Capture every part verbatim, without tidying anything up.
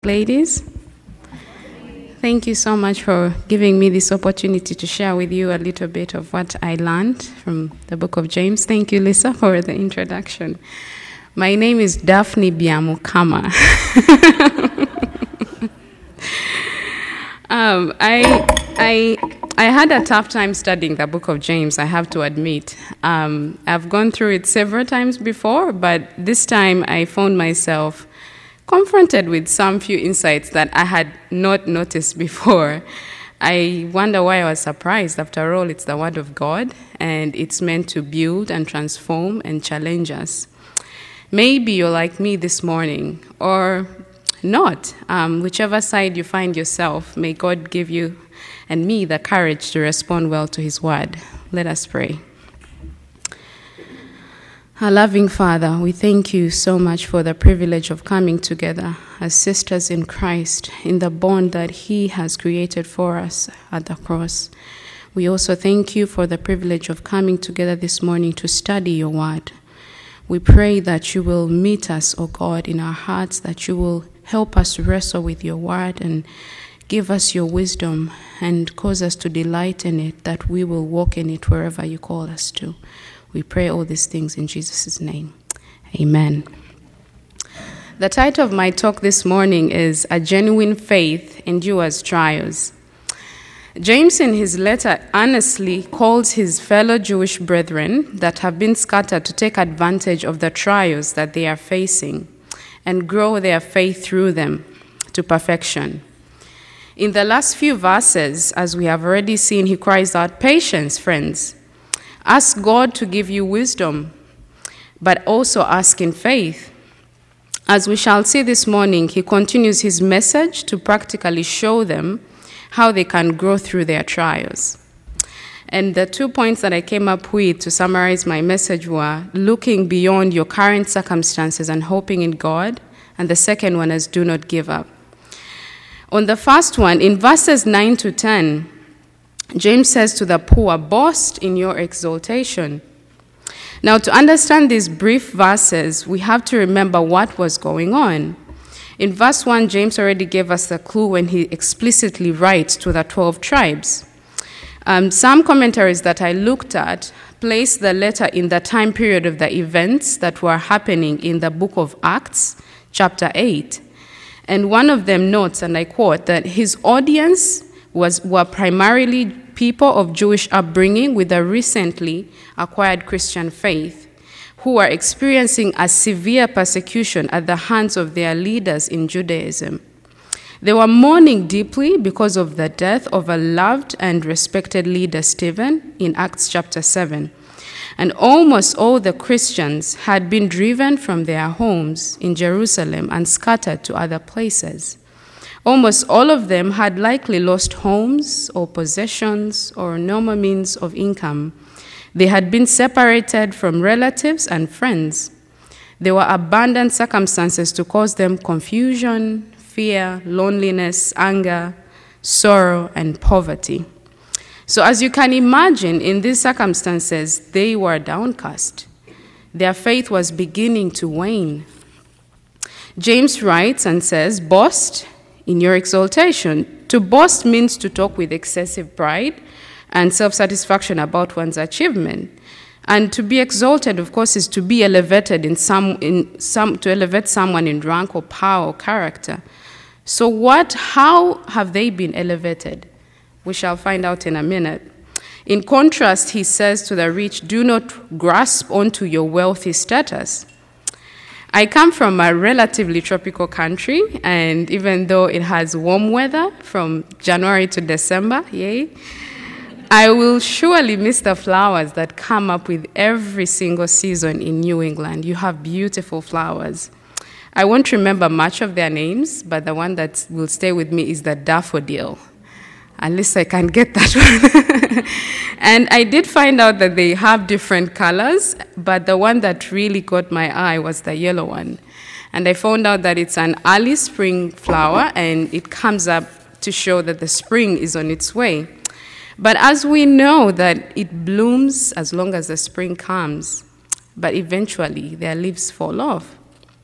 Ladies, thank you so much for giving me this opportunity to share with you a little bit of what I learned from the book of James. Thank you, Lisa, for the introduction. My name is Daphne Biamukama. um, I, I, I had a tough time studying the book of James, I have to admit. Um, I've gone through it several times before, but this time I found myself confronted with some few insights that I had not noticed before. I wonder why I was surprised. After all, it's the Word of God, and it's meant to build and transform and challenge us. Maybe you're like me this morning, or not. Um, whichever side you find yourself, may God give you and me the courage to respond well to His Word. Let us pray. Our loving Father, we thank you so much for the privilege of coming together as sisters in Christ in the bond that He has created for us at the cross. We also thank you for the privilege of coming together this morning to study your word. We pray that you will meet us, O God, in our hearts, that you will help us wrestle with your word and give us your wisdom and cause us to delight in it, that we will walk in it wherever you call us to. We pray all these things in Jesus' name. Amen. The title of my talk this morning is A Genuine Faith Endures Trials. James in his letter earnestly calls his fellow Jewish brethren that have been scattered to take advantage of the trials that they are facing and grow their faith through them to perfection. In the last few verses, as we have already seen, he cries out, "Patience, friends. Ask God to give you wisdom, but also ask in faith." As we shall see this morning, he continues his message to practically show them how they can grow through their trials. And the two points that I came up with to summarize my message were looking beyond your current circumstances and hoping in God, and the second one is do not give up. On the first one, in verses nine to ten, James says to the poor, "Boast in your exaltation." Now, to understand these brief verses, we have to remember what was going on. In verse one, James already gave us the clue when he explicitly writes to the twelve tribes. Um, some commentaries that I looked at place the letter in the time period of the events that were happening in the book of Acts, chapter eight. And one of them notes, and I quote, that his audience was were primarily people of Jewish upbringing with a recently acquired Christian faith who were experiencing a severe persecution at the hands of their leaders in Judaism. They were mourning deeply because of the death of a loved and respected leader, Stephen, in Acts chapter seven. And almost all the Christians had been driven from their homes in Jerusalem and scattered to other places. Almost all of them had likely lost homes or possessions or normal means of income. They had been separated from relatives and friends. There were abundant circumstances to cause them confusion, fear, loneliness, anger, sorrow, and poverty. So as you can imagine, in these circumstances, they were downcast. Their faith was beginning to wane. James writes and says, "Boast in your exaltation." To boast means to talk with excessive pride and self-satisfaction about one's achievement. And to be exalted, of course, is to be elevated in some, in some, to elevate someone in rank or power or character. So what, how have they been elevated? We shall find out in a minute. In contrast, he says to the rich, "Do not grasp onto your wealthy status." I come from a relatively tropical country, and even though it has warm weather from January to December, yay, I will surely miss the flowers that come up with every single season in New England. You have beautiful flowers. I won't remember much of their names, but the one that will stay with me is the daffodil. At least I can get that one. And I did find out that they have different colors, but the one that really caught my eye was the yellow one. And I found out that it's an early spring flower, and it comes up to show that the spring is on its way. But as we know that it blooms as long as the spring comes, but eventually their leaves fall off.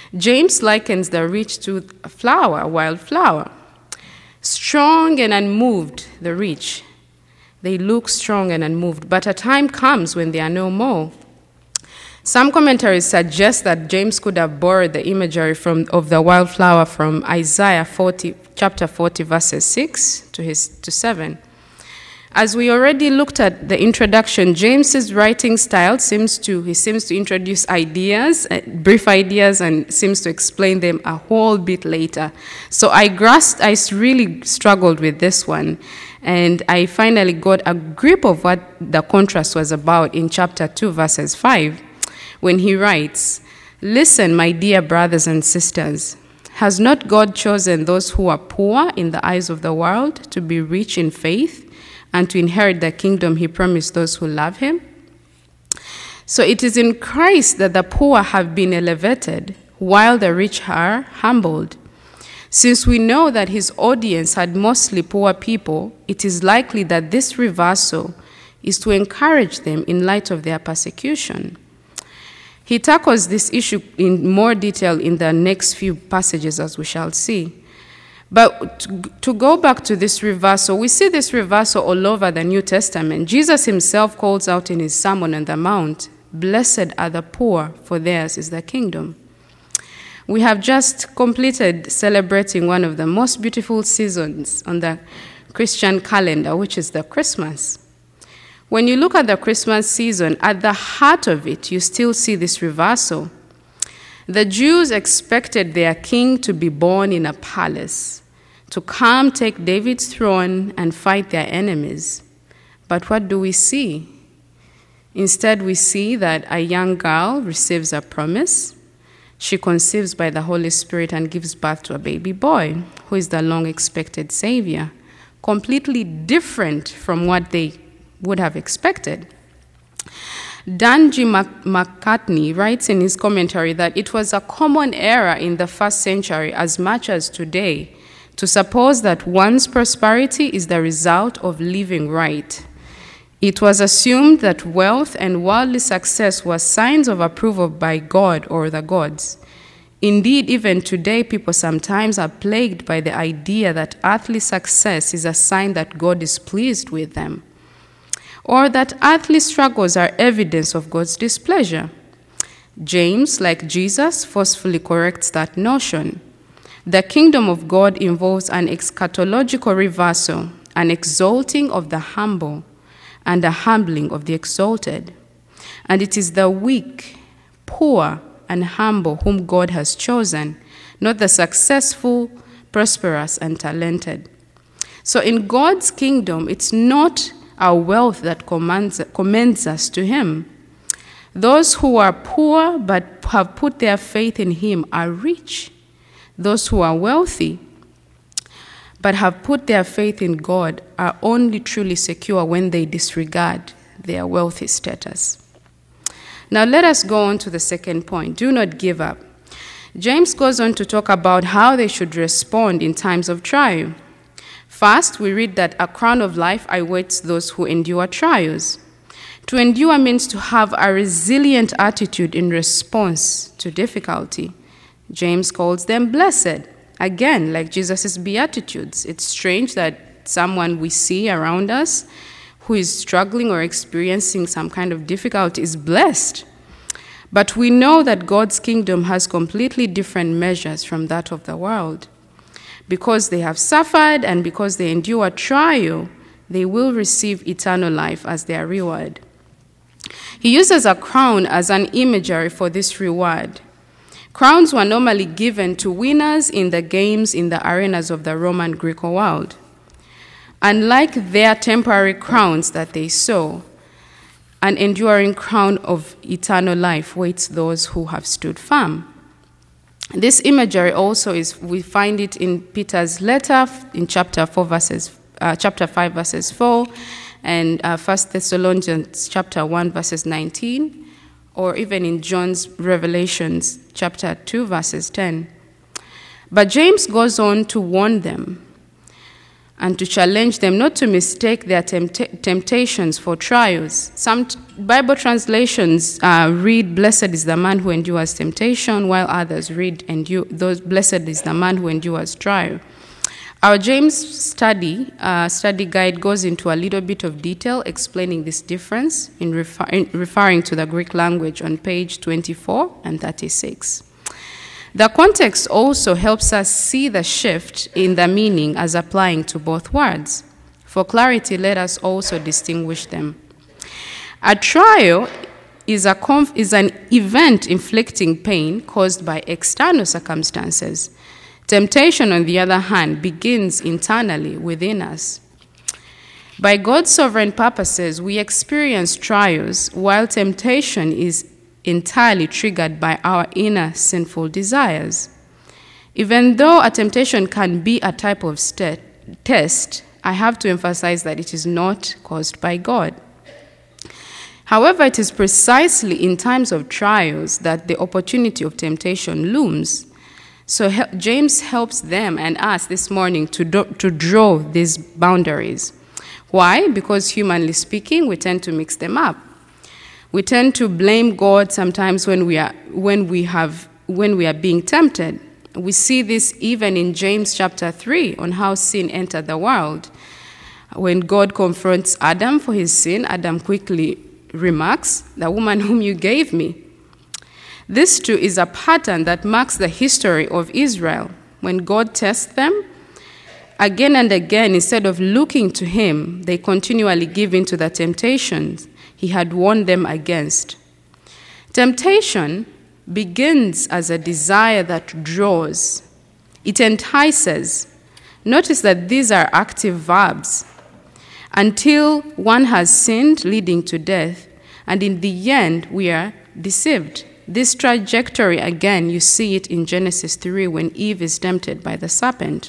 James likens the rich to a flower, a wild flower. Strong and unmoved, the rich. They look strong and unmoved, but a time comes when they are no more. Some commentaries suggest that James could have borrowed the imagery from, of the wildflower from Isaiah forty, chapter forty, verses six to, his, to seven. As we already looked at the introduction, James's writing style seems to, he seems to introduce ideas, uh, brief ideas, and seems to explain them a whole bit later. So I grasped, I really struggled with this one, and I finally got a grip of what the contrast was about in chapter two, verses five, when he writes, "Listen, my dear brothers and sisters, has not God chosen those who are poor in the eyes of the world to be rich in faith and to inherit the kingdom he promised those who love him?" So it is in Christ that the poor have been elevated, while the rich are humbled. Since we know that his audience had mostly poor people, it is likely that this reversal is to encourage them in light of their persecution. He tackles this issue in more detail in the next few passages, as we shall see. But to go back to this reversal, we see this reversal all over the New Testament. Jesus himself calls out in his Sermon on the Mount, "Blessed are the poor, for theirs is the kingdom." We have just completed celebrating one of the most beautiful seasons on the Christian calendar, which is the Christmas. When you look at the Christmas season, at the heart of it, you still see this reversal. The Jews expected their king to be born in a palace, to come take David's throne and fight their enemies. But what do we see? Instead, we see that a young girl receives a promise. She conceives by the Holy Spirit and gives birth to a baby boy, who is the long-expected Savior, completely different from what they would have expected. Dan G. McCartney writes in his commentary that it was a common error in the first century as much as today to suppose that one's prosperity is the result of living right. It was assumed that wealth and worldly success were signs of approval by God or the gods. Indeed, even today, people sometimes are plagued by the idea that earthly success is a sign that God is pleased with them, or that earthly struggles are evidence of God's displeasure. James, like Jesus, forcefully corrects that notion. The kingdom of God involves an eschatological reversal, an exalting of the humble, and a humbling of the exalted. And it is the weak, poor, and humble whom God has chosen, not the successful, prosperous, and talented. So in God's kingdom, it's not our wealth that commands, commends us to him. Those who are poor but have put their faith in him are rich. Those who are wealthy but have put their faith in God are only truly secure when they disregard their wealthy status. Now let us go on to the second point. Do not give up. James goes on to talk about how they should respond in times of trial. First, we read that a crown of life awaits those who endure trials. To endure means to have a resilient attitude in response to difficulty. James calls them blessed. Again, like Jesus' Beatitudes, it's strange that someone we see around us who is struggling or experiencing some kind of difficulty is blessed. But we know that God's kingdom has completely different measures from that of the world. Because they have suffered and because they endure trial, they will receive eternal life as their reward. He uses a crown as an imagery for this reward. Crowns were normally given to winners in the games in the arenas of the Roman Greek world. Unlike their temporary crowns that they saw, an enduring crown of eternal life waits those who have stood firm. This imagery also is, we find it in Peter's letter in chapter four, verses, uh, chapter five, verses four, and uh, First Thessalonians chapter one, verses nineteen, or even in John's Revelations chapter two, verses ten. But James goes on to warn them. and to challenge them not to mistake their tempt- temptations for trials. Some t- Bible translations uh, read, "Blessed is the man who endures temptation," while others read, "Endu- those blessed is the man who endures trial." Our James study uh, study guide goes into a little bit of detail explaining this difference in, refer- in referring to the Greek language on page twenty-four and thirty-six. The context also helps us see the shift in the meaning as applying to both words. For clarity, let us also distinguish them. A trial is, a conf- is an event inflicting pain caused by external circumstances. Temptation, on the other hand, begins internally within us. By God's sovereign purposes, we experience trials, while temptation is entirely triggered by our inner sinful desires. Even though a temptation can be a type of st- test, I have to emphasize that it is not caused by God. However, it is precisely in times of trials that the opportunity of temptation looms. So he- James helps them and us this morning to, do- to draw these boundaries. Why? Because humanly speaking, we tend to mix them up. We tend to blame God sometimes when we are when we have when we are being tempted. We see this even in James chapter three on how sin entered the world. When God confronts Adam for his sin, Adam quickly remarks, "The woman whom you gave me." This too is a pattern that marks the history of Israel. When God tests them, again and again, instead of looking to him, they continually give in to the temptations he had warned them against. Temptation begins as a desire that draws. It entices. Notice that these are active verbs. Until one has sinned, leading to death, and in the end, we are deceived. This trajectory, again, you see it in Genesis three when Eve is tempted by the serpent.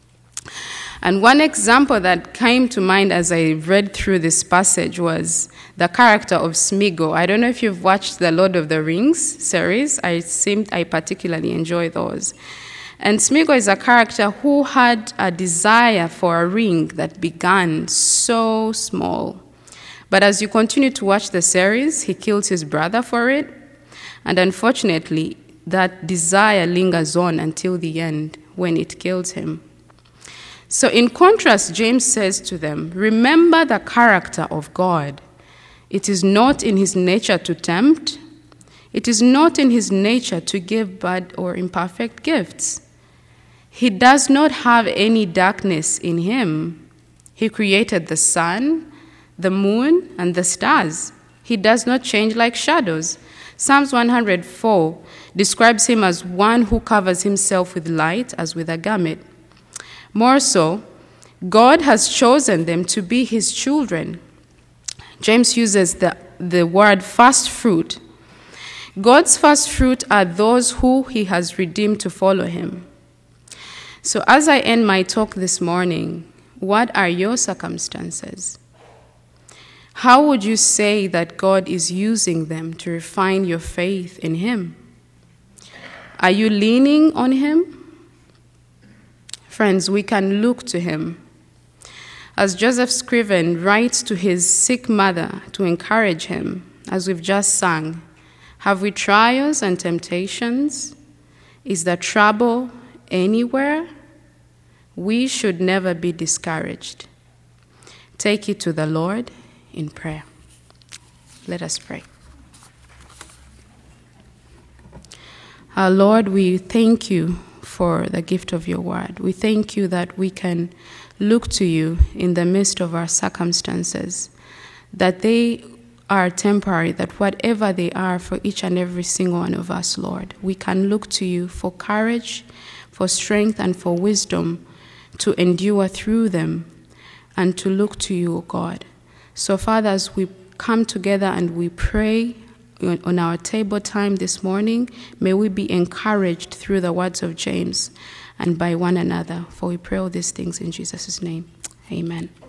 And one example that came to mind as I read through this passage was the character of Smeagol. I don't know if you've watched the Lord of the Rings series. I seem I particularly enjoy those. And Smeagol is a character who had a desire for a ring that began so small. But as you continue to watch the series, he kills his brother for it. And unfortunately, that desire lingers on until the end when it kills him. So in contrast, James says to them, remember the character of God. It is not in his nature to tempt. It is not in his nature to give bad or imperfect gifts. He does not have any darkness in him. He created the sun, the moon, and the stars. He does not change like shadows. Psalms one hundred four describes him as one who covers himself with light as with a garment. More so, God has chosen them to be his children. James uses the, the word first fruit. God's first fruit are those who he has redeemed to follow him. So as I end my talk this morning, what are your circumstances? How would you say that God is using them to refine your faith in him? Are you leaning on him? Friends, we can look to him. As Joseph Scriven writes to his sick mother to encourage him, as we've just sung, have we trials and temptations? Is there trouble anywhere? We should never be discouraged. Take it to the Lord in prayer. Let us pray. Our Lord, we thank you for the gift of your word. We thank you that we can look to you in the midst of our circumstances, that they are temporary, that whatever they are for each and every single one of us, Lord, we can look to you for courage, for strength, and for wisdom to endure through them and to look to you, O God. So, Father, as we come together and we pray on our table time this morning, may we be encouraged through the words of James and by one another. For we pray all these things in Jesus' name. Amen.